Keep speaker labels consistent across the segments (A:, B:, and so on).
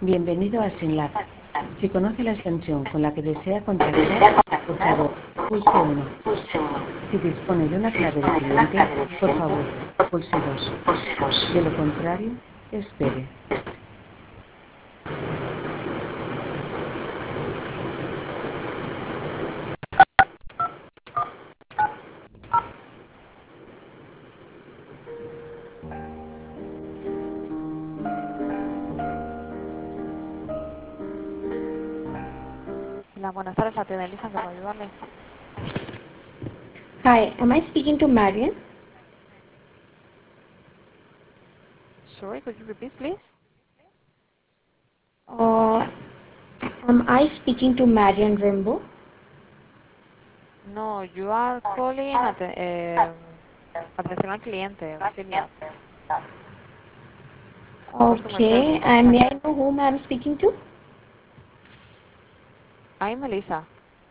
A: Bienvenido a Synlab. Si conoce la extensión con la que desea contactar, por favor, pulse 1. Si dispone de una clave de cliente, por favor, pulse 2. De lo contrario, espere.
B: Hola, buenas tardes, la tienda Elisa, ¿en qué puedo ayudarle?
C: Hi, am I speaking to Marian?
B: Sorry, could you repeat, please?
C: Or am I speaking to Marian Rimbo?
B: No, you are calling atención al cliente, auxiliar, customer
C: Okay,
B: service.
C: and may I know whom I'm speaking to?
B: I'm Elisa.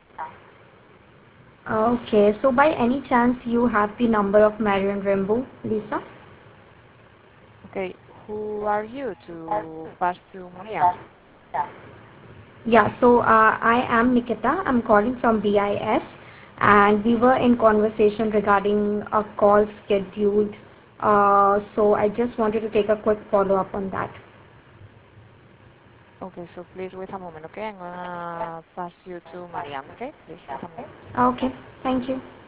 C: Okay, so by any chance you have the number of Marian Rimbo, Lisa?
B: Okay, who are you to pass to Maria?
C: Yeah, so I am Nikita. I'm calling from BIS, and we were in conversation regarding a call scheduled. So I just wanted to take a quick follow up on that.
B: Okay, so please wait a moment, okay? I'm gonna pass you to Marianne, okay? Please wait a moment.
C: Okay, thank you.